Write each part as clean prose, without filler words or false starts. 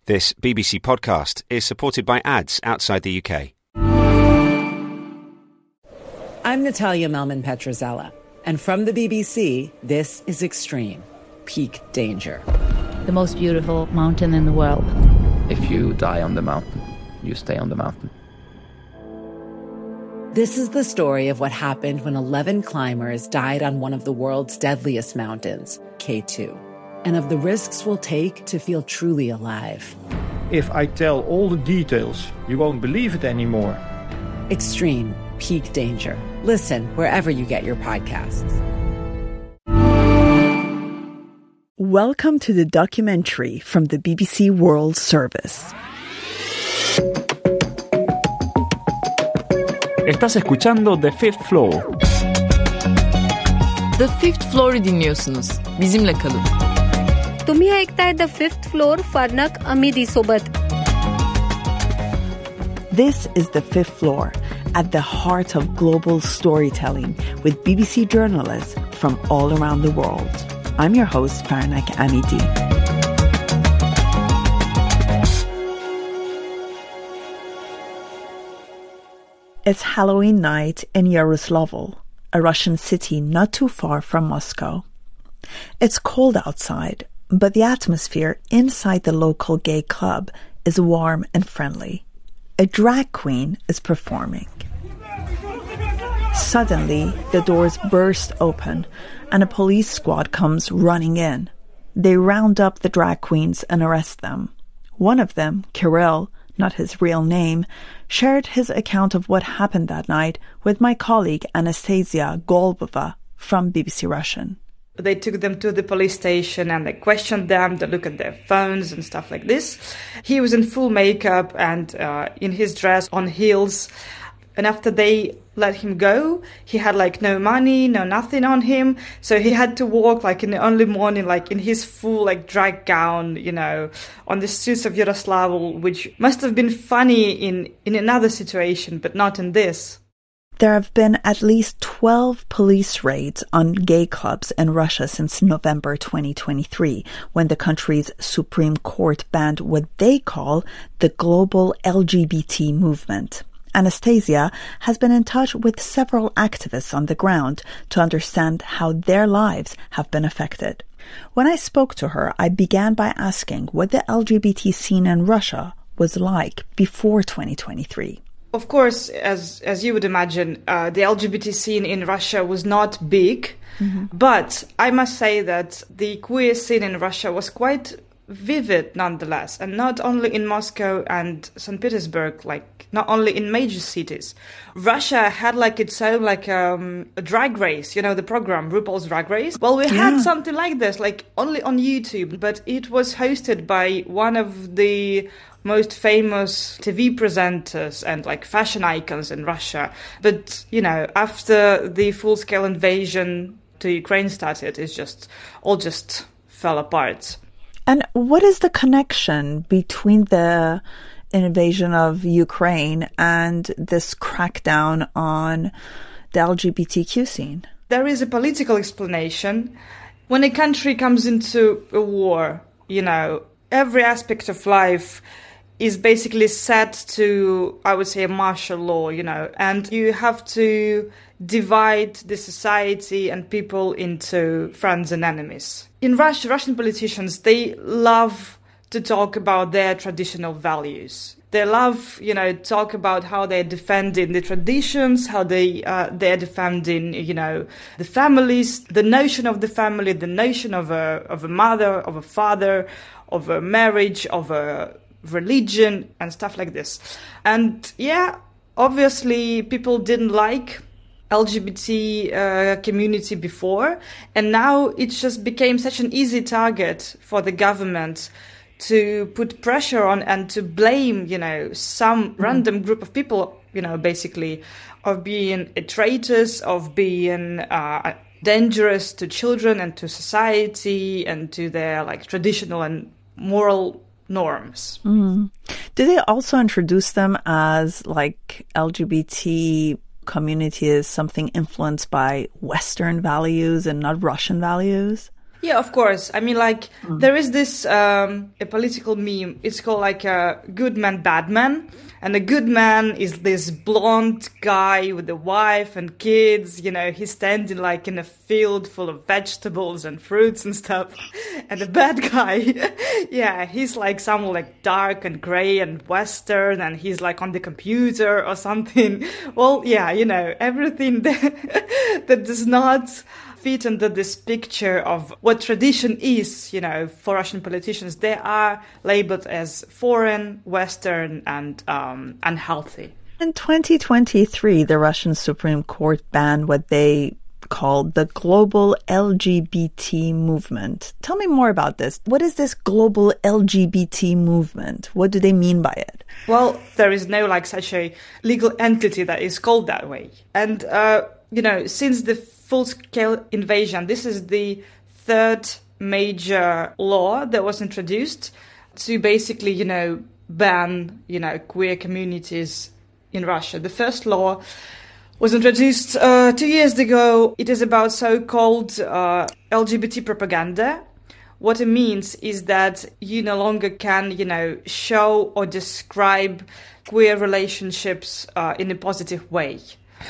This BBC podcast is supported by ads outside the UK. I'm Natalia Melman-Petrozella, and from the BBC, this is Extreme, Peak Danger. The most beautiful mountain in the world. If you die on the mountain, you stay on the mountain. This is the story of what happened when 11 climbers died on one of the world's deadliest mountains, K2, and of the risks we'll take to feel truly alive. If I tell all the details, you won't believe it anymore. Extreme, Peak Danger. Listen wherever you get your podcasts. Welcome to the documentary from the BBC World Service. Estás escuchando The Fifth Floor. The Fifth Floor'u dinliyorsunuz. Bizimle kalın. तुम्ही ऐकताय The Fifth Floor फर्नक अमिदी सोबत. This is The Fifth Floor, at the heart of global storytelling with BBC journalists from all around the world. I'm your host, Farnak Amidi. It's Halloween night in Yaroslavl, a Russian city not too far from Moscow. It's cold outside, but the atmosphere inside the local gay club is warm and friendly. A drag queen is performing. Suddenly, the doors burst open and a police squad comes running in. They round up the drag queens and arrest them. One of them, Kirill, not his real name, shared his account of what happened that night with my colleague Anastasia Golubova from BBC Russian. They took them to the police station and they questioned them, they looked at their phones and stuff like this. He was in full makeup and in his dress on heels. And after they let him go, he had no money, no nothing on him. So he had to walk in the early morning, in his full drag gown, on the streets of Yaroslavl, which must have been funny in another situation, but not in this. There have been at least 12 police raids on gay clubs in Russia since November 2023, when the country's Supreme Court banned what they call the global LGBT movement. Anastasia has been in touch with several activists on the ground to understand how their lives have been affected. When I spoke to her, I began by asking what the LGBT scene in Russia was like before 2023. Of course, as you would imagine, the LGBT scene in Russia was not big, but I must say that the queer scene in Russia was quite vivid nonetheless, and not only in Moscow and St. Petersburg, not only in major cities. Russia had its own a drag race, the program RuPaul's Drag Race. Well, we had something like this, only on YouTube, but it was hosted by one of the most famous TV presenters and fashion icons in Russia. But, after the full-scale invasion to Ukraine started, it all just fell apart. And what is the connection between the invasion of Ukraine and this crackdown on the LGBTQ scene? There is a political explanation. When a country comes into a war, every aspect of life is basically set to, I would say, a martial law, and you have to divide the society and people into friends and enemies. In Russia, Russian politicians, they love to talk about their traditional values. They love, talk about how they're defending the traditions, how they're defending, the families, the notion of the family, the notion of a mother, of a father, of a marriage, of a religion, and stuff like this. And obviously people didn't like LGBT community before, and now it just became such an easy target for the government to put pressure on and to blame, some random group of people, basically, of being traitors, of being dangerous to children and to society and to their traditional and moral norms. Do they also introduce them as LGBT community is something influenced by Western values and not Russian values? Yeah, of course. I mean, like, there is this a political meme. It's called like a good man, bad man. And a good man is this blonde guy with a wife and kids. You know, he's standing like in a field full of vegetables and fruits and stuff. And the bad guy, yeah, he's like someone like dark and gray and Western, and he's like on the computer or something. Well, yeah, you know, everything that does not fit under this picture of what tradition is, you know, for Russian politicians. They are labeled as foreign, Western, and unhealthy. In 2023, the Russian Supreme Court banned what they called the global LGBT movement. Tell me more about this. What is this global LGBT movement? What do they mean by it? Well, there is no like such a legal entity that is called that way. And, you know, since the full-scale invasion, this is the third major law that was introduced to basically, you know, ban, you know, queer communities in Russia. The first law was introduced 2 years ago. It is about so-called LGBT propaganda. What it means is that you no longer can, you know, show or describe queer relationships in a positive way.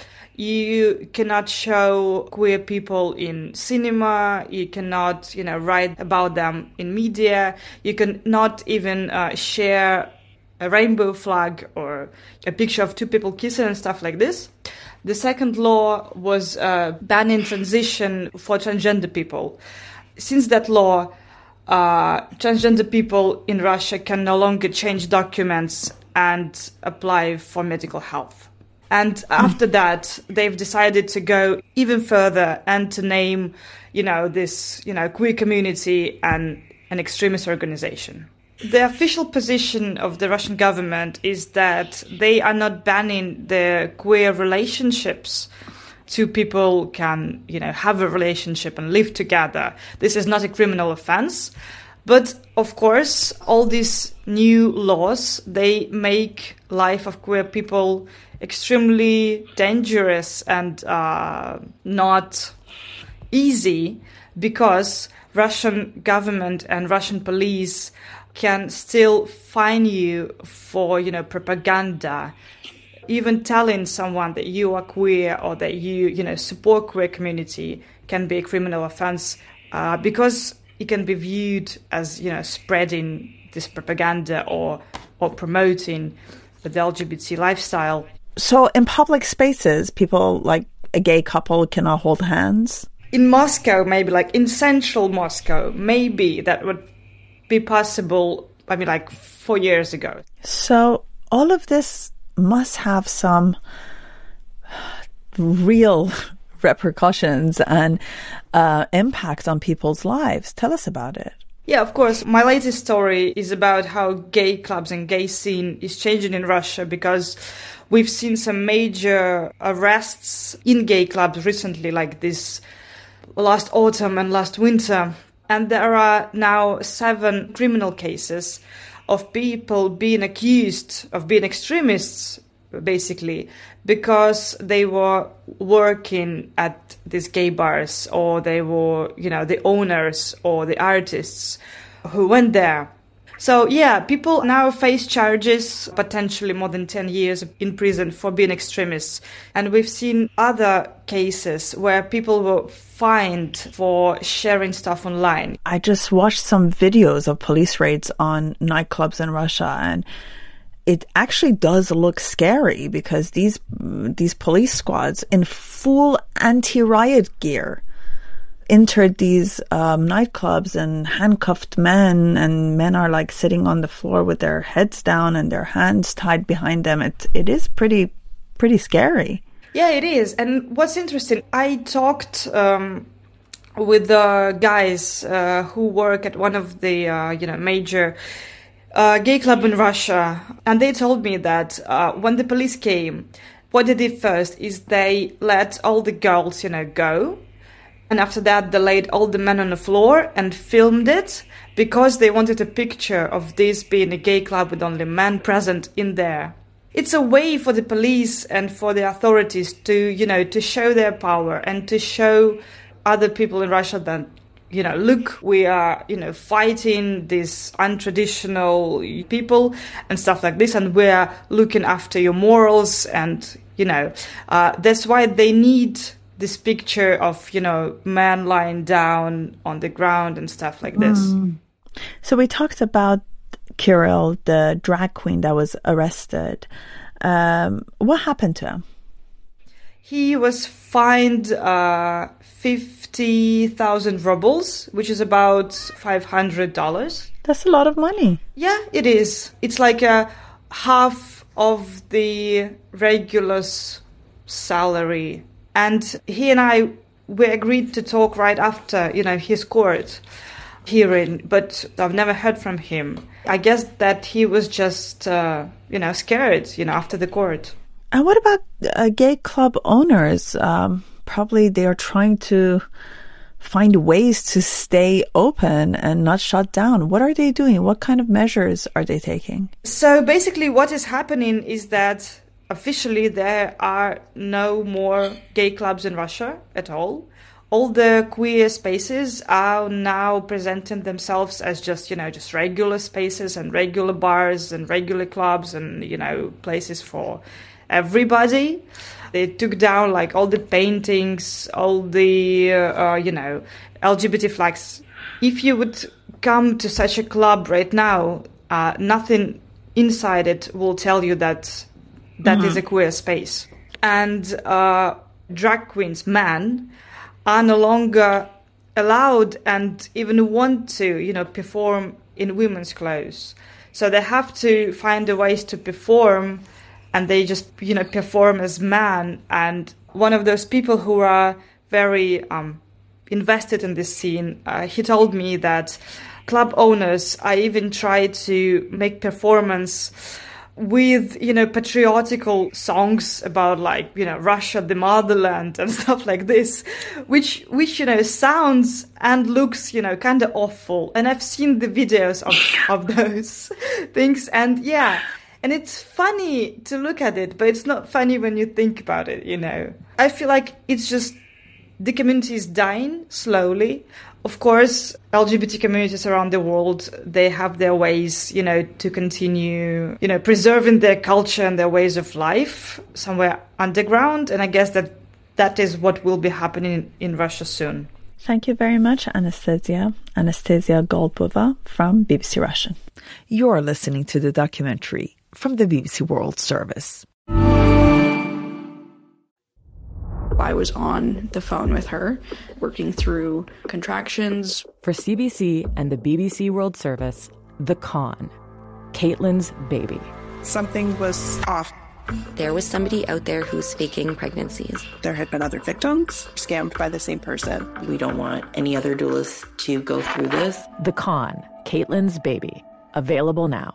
You cannot show queer people in cinema. You cannot, you know, write about them in media. You cannot even share a rainbow flag or a picture of two people kissing and stuff like this. The second law was banning transition for transgender people. Since that law, transgender people in Russia can no longer change documents and apply for medical health. And after that, they've decided to go even further and to name, you know, this, you know, queer community and an extremist organization. The official position of the Russian government is that they are not banning the queer relationships. Two people can, you know, have a relationship and live together. This is not a criminal offense. But of course, all these new laws, they make life of queer people extremely dangerous and not easy, because Russian government and Russian police can still fine you for, you know, propaganda. Even telling someone that you are queer or that you know, support queer community can be a criminal offense because it can be viewed as, you know, spreading this propaganda or promoting the LGBT lifestyle. So in public spaces, people like a gay couple cannot hold hands? In Moscow, maybe, like in central Moscow, maybe that would be possible, I mean, like 4 years ago. So all of this must have some real repercussions and impact on people's lives. Tell us about it. Yeah, of course. My latest story is about how gay clubs and gay scene is changing in Russia, because we've seen some major arrests in gay clubs recently, like this last autumn and last winter. And there are now 7 criminal cases of people being accused of being extremists, basically, because they were working at these gay bars, or they were, you know, the owners or the artists who went there. So, yeah, people now face charges, potentially more than 10 years in prison for being extremists. And we've seen other cases where people were fined for sharing stuff online. I just watched some videos of police raids on nightclubs in Russia, and it actually does look scary, because these police squads in full anti-riot gear entered these nightclubs and handcuffed men, and men are like sitting on the floor with their heads down and their hands tied behind them. It is pretty scary. Yeah, it is. And what's interesting, I talked with the guys who work at one of the major gay club in Russia, and they told me that when the police came, what they did first is they let all the girls, go. And after that, they laid all the men on the floor and filmed it, because they wanted a picture of this being a gay club with only men present in there. It's a way for the police and for the authorities to, to show their power and to show other people in Russia that look, we are, fighting these untraditional people and stuff like this, and we're looking after your morals, and, that's why they need this picture of, man lying down on the ground and stuff like this. So we talked about Kirill, the drag queen that was arrested. What happened to him? He was fined 50,000 rubles, which is about $500. That's a lot of money. Yeah, it is. It's like half of the regular salary. And he and I, we agreed to talk right after, his court hearing, but I've never heard from him. I guess that he was just, scared, after the court. And what about gay club owners? Probably they are trying to find ways to stay open and not shut down. What are they doing? What kind of measures are they taking? So basically what is happening is that officially there are no more gay clubs in Russia at all. All the queer spaces are now presenting themselves as just regular spaces and regular bars and regular clubs and, places for everybody. They took down all the paintings, all the, LGBT flags. If you would come to such a club right now, nothing inside it will tell you that is a queer space. And drag queens, men, are no longer allowed and even want to, perform in women's clothes. So they have to find a ways to perform, and they just, perform as men. And one of those people who are very invested in this scene, he told me that club owners are even trying to make performance with, patriotical songs about Russia, the motherland and stuff like this, which sounds and looks, kind of awful. And I've seen the videos of those things, and yeah. And it's funny to look at it, but it's not funny when you think about it, I feel like it's just the community is dying slowly. Of course, LGBT communities around the world, they have their ways, to continue, preserving their culture and their ways of life somewhere underground. And I guess that is what will be happening in Russia soon. Thank you very much, Anastasia Golubova from BBC Russian. You're listening to the documentary from the BBC World Service. I was on the phone with her, working through contractions. For CBC and the BBC World Service, The Con, Caitlin's baby. Something was off. There was somebody out there who was faking pregnancies. There had been other victims scammed by the same person. We don't want any other doulas to go through this. The Con, Caitlin's baby. Available now.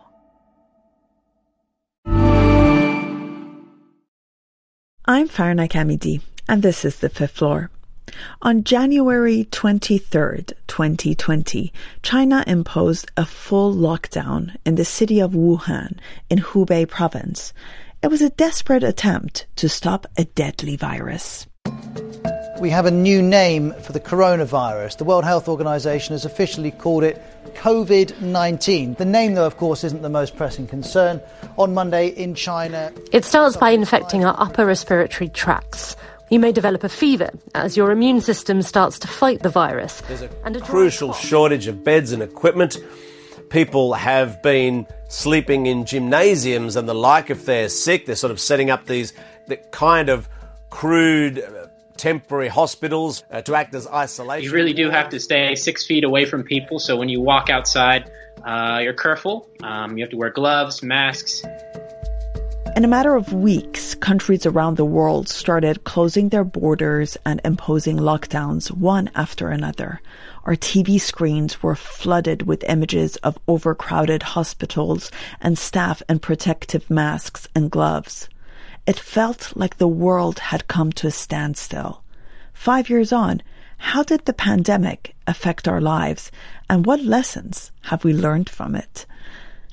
I'm Farna Kamidi, and this is The Fifth Floor. On January 23rd, 2020, China imposed a full lockdown in the city of Wuhan in Hubei province. It was a desperate attempt to stop a deadly virus. We have a new name for the coronavirus. The World Health Organization has officially called it COVID-19. The name, though, of course, isn't the most pressing concern. On Monday in China... It starts by infecting our upper respiratory tracts. You may develop a fever as your immune system starts to fight the virus. There's a crucial shortage of beds and equipment. People have been sleeping in gymnasiums and the like if they're sick. They're sort of setting up these kind of crude... temporary hospitals to act as isolation. You really do have to stay 6 feet away from people, so when you walk outside, you're careful. You have to wear gloves, masks. In a matter of weeks, countries around the world started closing their borders and imposing lockdowns one after another. Our TV screens were flooded with images of overcrowded hospitals and staff in protective masks and gloves. It felt like the world had come to a standstill. 5 years on, how did the pandemic affect our lives, and what lessons have we learned from it?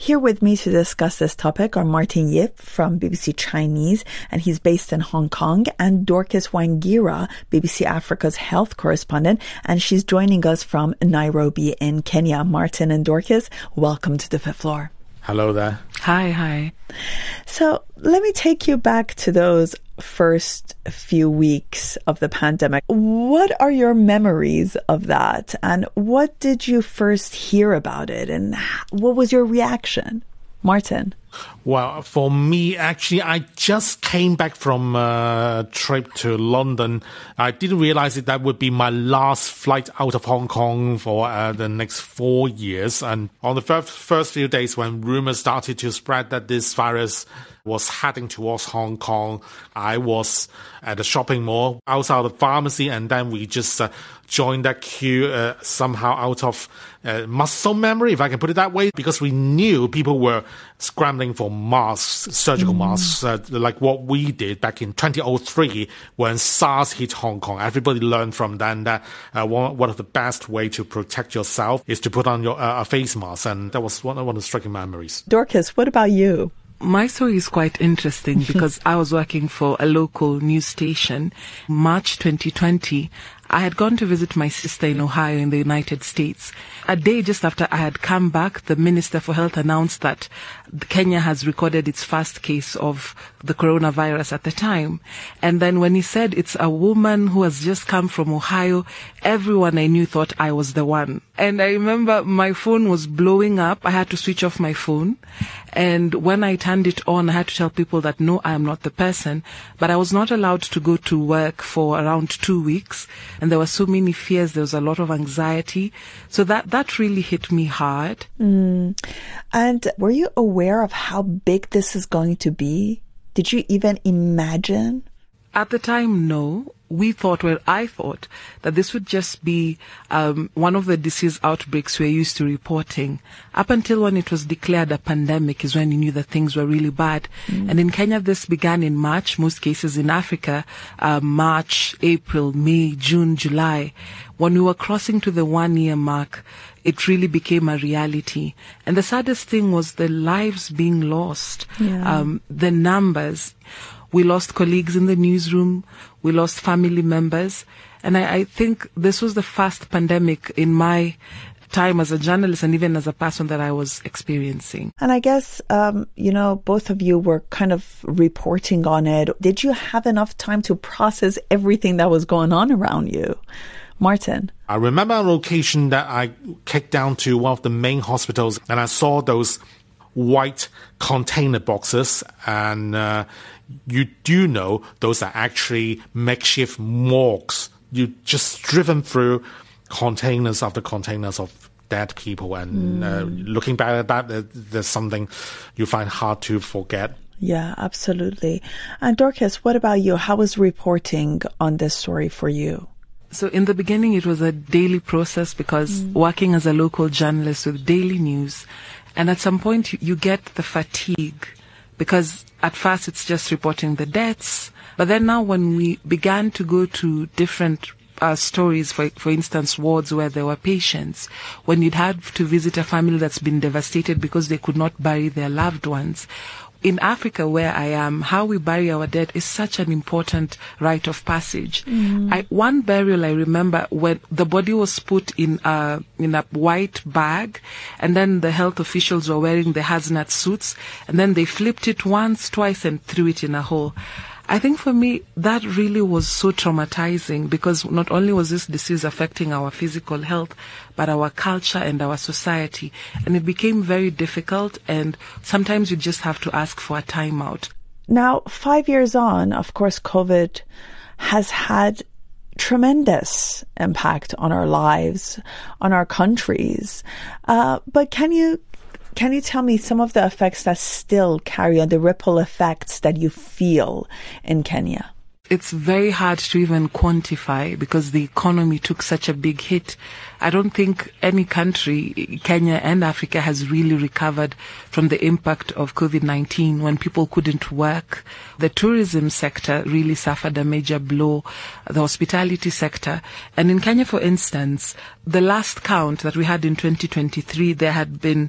Here with me to discuss this topic are Martin Yip from BBC Chinese, and he's based in Hong Kong, and Dorcas Wangira, BBC Africa's health correspondent, and she's joining us from Nairobi in Kenya. Martin and Dorcas, welcome to the Fifth Floor. Hello there. Hi. So let me take you back to those first few weeks of the pandemic. What are your memories of that? And what did you first hear about it? And what was your reaction? Martin? Well, for me, actually, I just came back from a trip to London. I didn't realize that would be my last flight out of Hong Kong for the next 4 years. And on the first few days when rumors started to spread that this virus was heading towards Hong Kong, I was at a shopping mall outside the pharmacy, and then we just joined that queue somehow out of muscle memory, if I can put it that way, because we knew people were scrambling for masks, surgical masks, like what we did back in 2003 when SARS hit Hong Kong. Everybody learned from then that one of the best way to protect yourself is to put on your a face mask, and that was one of the striking memories. Dorcas, what about you? My story is quite interesting because I was working for a local news station. March 2020, I had gone to visit my sister in Ohio in the United States. A day just after I had come back, the Minister for Health announced that Kenya has recorded its first case of the coronavirus at the time. And then when he said it's a woman who has just come from Ohio, everyone I knew thought I was the one. And I remember my phone was blowing up. I had to switch off my phone. And when I turned it on, I had to tell people that no, I am not the person. But I was not allowed to go to work for around 2 weeks. And there were so many fears. There was a lot of anxiety. So that really hit me hard. And were you aware of how big this is going to be? Did you even imagine? At the time, no. I thought that this would just be one of the disease outbreaks we're used to reporting. Up until when it was declared a pandemic is when you knew that things were really bad. And in Kenya, this began in March. Most cases in Africa, March, April, May, June, July. When we were crossing to the 1 year mark, it really became a reality. And the saddest thing was the lives being lost, the numbers. We lost colleagues in the newsroom. We lost family members. And I think this was the first pandemic in my time as a journalist and even as a person that I was experiencing. And I guess, both of you were kind of reporting on it. Did you have enough time to process everything that was going on around you? Martin? I remember a location that I kicked down to one of the main hospitals, and I saw those white container boxes, and you do know those are actually makeshift morgues. You just driven through containers after containers of dead people, and looking back at that, there's something you find hard to forget. Yeah, absolutely. And Dorcas, what about you? How was reporting on this story for you? So in the beginning, it was a daily process because working as a local journalist with daily news, and at some point you get the fatigue because at first it's just reporting the deaths. But then now when we began to go to different stories, for instance, wards where there were patients, when you'd have to visit a family that's been devastated because they could not bury their loved ones. In Africa, where I am, how we bury our dead is such an important rite of passage. One burial I remember when the body was put in a white bag, and then the health officials were wearing the hazmat suits, and then they flipped it once, twice, and threw it in a hole. I think for me, that really was so traumatizing because not only was this disease affecting our physical health, but our culture and our society. And it became very difficult, and sometimes you just have to ask for a timeout. Now, 5 years on, of course, COVID has had tremendous impact on our lives, on our countries. But can you tell me some of the effects that still carry on, the ripple effects that you feel in Kenya? It's very hard to even quantify because the economy took such a big hit. I don't think any country, Kenya and Africa, has really recovered from the impact of COVID-19 when people couldn't work. The tourism sector really suffered a major blow, the hospitality sector. And in Kenya, for instance, the last count that we had in 2023, there had been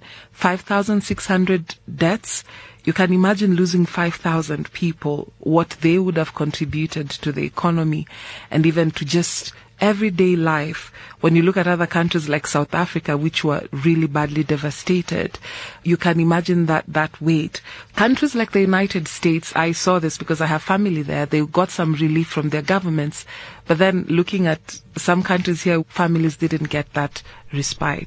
5,600 deaths. You can imagine losing 5,000 people, what they would have contributed to the economy and even to just everyday life. When you look at other countries like South Africa, which were really badly devastated, you can imagine that weight. Countries like the United States, I saw this because I have family there, they got some relief from their governments. But then looking at some countries here, families didn't get that respite.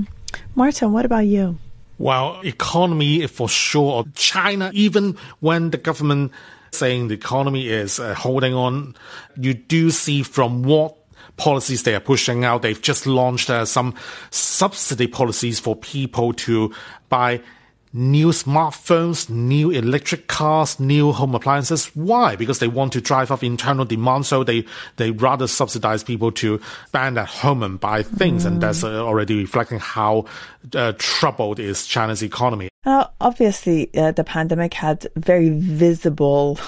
Martin, what about you? Well, economy for sure. China, even when the government saying the economy is holding on, you do see from what policies they are pushing out. They've just launched some subsidy policies for people to buy new smartphones, new electric cars, new home appliances. Why? Because they want to drive up internal demand, so they rather subsidize people to spend at home and buy things, and that's already reflecting how troubled is China's economy. Obviously, the pandemic had very visible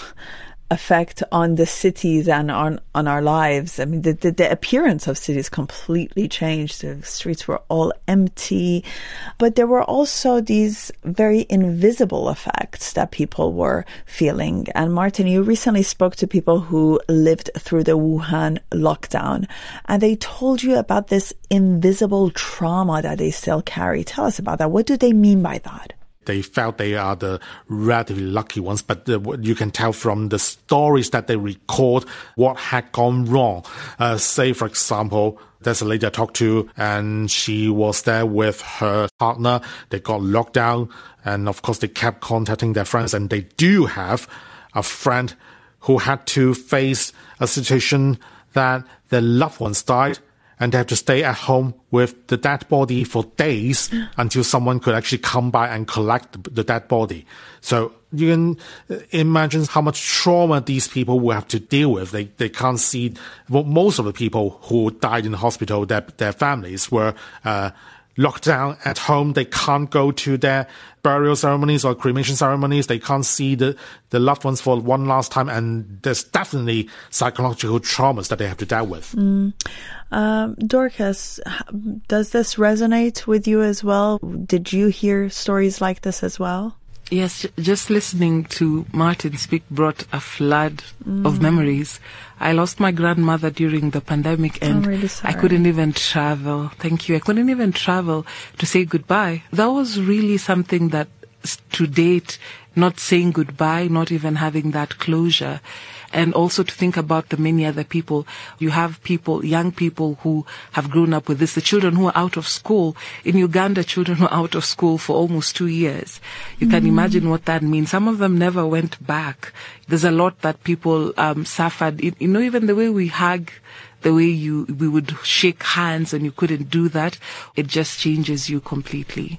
effect on the cities and on our lives. I mean, the appearance of cities completely changed. The streets were all empty, but there were also these very invisible effects that people were feeling. And Martin, you recently spoke to people who lived through the Wuhan lockdown, and they told you about this invisible trauma that they still carry. Tell us about that. What do they mean by that? They felt they are the relatively lucky ones, but you can tell from the stories that they record what had gone wrong. Say, for example, there's a lady I talked to, and she was there with her partner. They got locked down, and of course they kept contacting their friends, and they do have a friend who had to face a situation that their loved ones died, and they have to stay at home with the dead body for days until someone could actually come by and collect the dead body. So you can imagine how much trauma these people will have to deal with. They can't see, well, most of the people who died in the hospital, their families were locked down at home. They can't go to their burial ceremonies or cremation ceremonies. They can't see the loved ones for one last time. And there's definitely psychological traumas that they have to deal with. Dorcas, does this resonate with you as well? Did you hear stories like this as well? Yes, just listening to Martin speak brought a flood of memories. I lost my grandmother during the pandemic, and really sorry. I couldn't even travel. Thank you. I couldn't even travel to say goodbye. That was really something that, to date, not saying goodbye, not even having that closure. And also to think about the many other people. You have people, young people who have grown up with this, the children who are out of school. In Uganda, children were out of school for almost 2 years. You can imagine what that means. Some of them never went back. There's a lot that people suffered. You know, even the way we hug, the way we would shake hands, and you couldn't do that, it just changes you completely.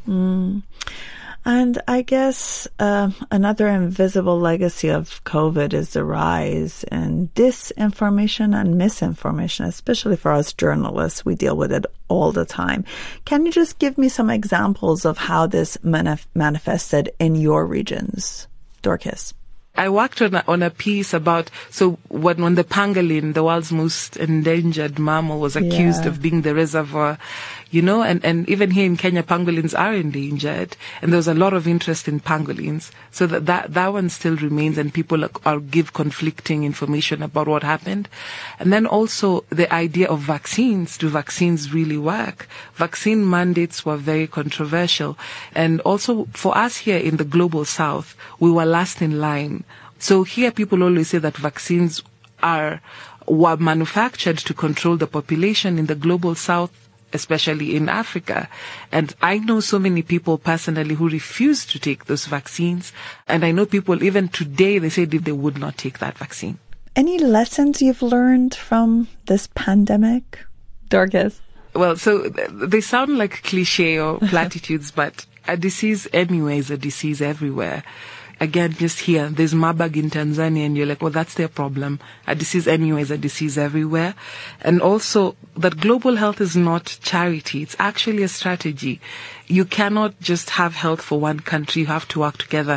And I guess another invisible legacy of COVID is the rise in disinformation and misinformation, especially for us journalists. We deal with it all the time. Can you just give me some examples of how this manifested in your regions, Dorcas? I worked on a piece about, so when the pangolin, the world's most endangered mammal, was accused of being the reservoir, you know, and even here in Kenya, pangolins are endangered, and there was a lot of interest in pangolins. So that one still remains, and people give conflicting information about what happened. And then also the idea of vaccines. Do vaccines really work? Vaccine mandates were very controversial. And also for us here in the global south, we were last in line. So here people always say that vaccines were manufactured to control the population in the global south, especially in Africa. And I know so many people personally who refuse to take those vaccines. And I know people even today, they say they would not take that vaccine. Any lessons you've learned from this pandemic, Dorcas? Well, so they sound like cliche or platitudes, but a disease anyway is a disease everywhere. again, just here, there's Marburg in Tanzania, and you're like, well, that's their problem. A disease anyway is a disease everywhere. And also that global health is not charity. It's actually a strategy. You cannot just have health for one country. You have to work together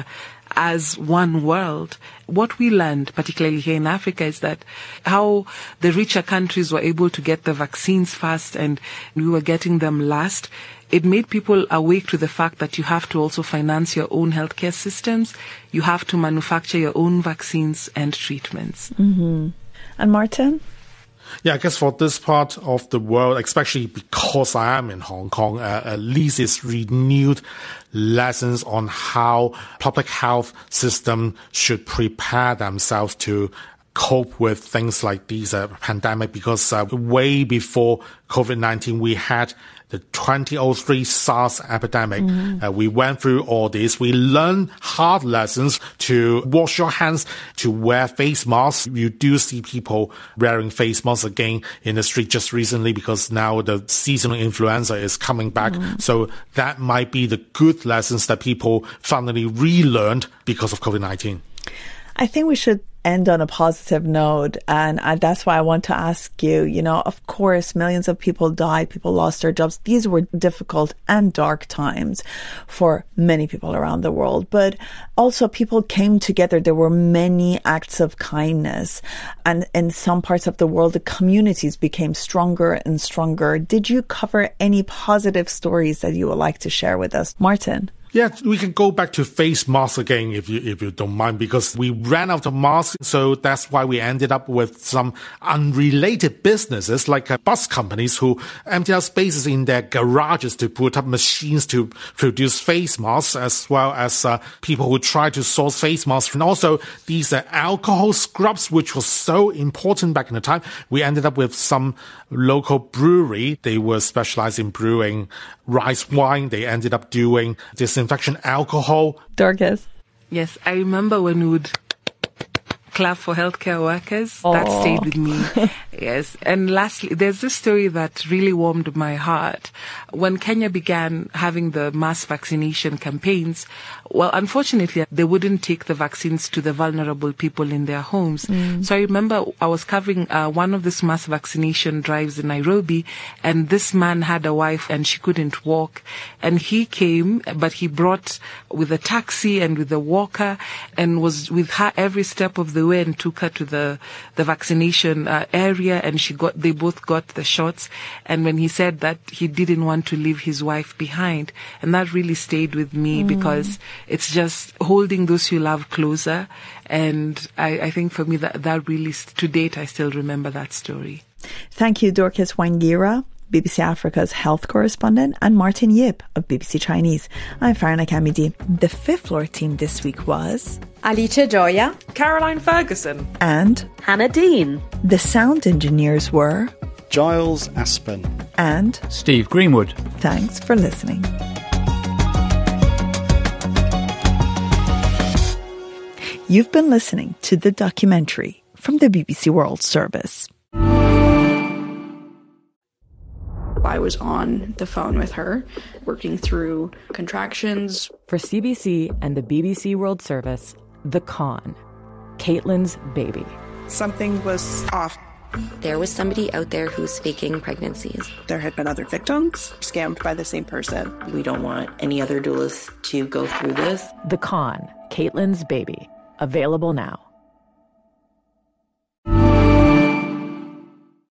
as one world. What we learned, particularly here in Africa, is that how the richer countries were able to get the vaccines fast and we were getting them last. It made people awake to the fact that you have to also finance your own healthcare systems. You have to manufacture your own vaccines and treatments. Mm-hmm. And Martin? Yeah, I guess for this part of the world, especially because I am in Hong Kong, at least it's renewed lessons on how public health system should prepare themselves to cope with things like these pandemic, because way before COVID-19, we had the 2003 SARS epidemic. We went through all this. We learned hard lessons to wash your hands, to wear face masks. You do see people wearing face masks again in the street just recently because now the seasonal influenza is coming back. So that might be the good lessons that people finally relearned because of COVID-19. I think we should end on a positive note. And that's why I want to ask you, of course, millions of people died, people lost their jobs. These were difficult and dark times for many people around the world. But also people came together. There were many acts of kindness. And in some parts of the world, the communities became stronger and stronger. Did you cover any positive stories that you would like to share with us? Martin? Yeah, we can go back to face masks again if you don't mind, because we ran out of masks. So that's why we ended up with some unrelated businesses like bus companies who emptied out spaces in their garages to put up machines to produce face masks, as well as people who try to source face masks. And also these alcohol scrubs, which was so important back in the time. We ended up with some local brewery. They were specialized in brewing rice wine. They ended up doing disinfection alcohol. Dorcas? Yes, I remember when we would clap for healthcare workers. That stayed with me. Yes. And lastly, there's this story that really warmed my heart. When Kenya began having the mass vaccination campaigns, well, unfortunately, they wouldn't take the vaccines to the vulnerable people in their homes. So I remember I was covering one of these mass vaccination drives in Nairobi, and this man had a wife and she couldn't walk. And he came, but he brought with a taxi and with a walker and was with her every step of the way and took her to the vaccination area, and they both got the shots. And when he said that he didn't want to leave his wife behind, and that really stayed with me because it's just holding those you love closer. And I think for me that really, to date, I still remember that story. Thank you, Dorcas Wangira, BBC Africa's health correspondent, and Martin Yip of BBC Chinese. I'm Farana Kamidi. The Fifth Floor team this week was Alicia Joya, Caroline Ferguson, and Hannah Dean. The sound engineers were Giles Aspen and Steve Greenwood. Thanks for listening. You've been listening to The Documentary from the BBC World Service. I was on the phone with her, working through contractions. For CBC and the BBC World Service, The Con, Caitlin's baby. Something was off. There was somebody out there who was faking pregnancies. There had been other victims scammed by the same person. We don't want any other doulas to go through this. The Con, Caitlin's baby. Available now.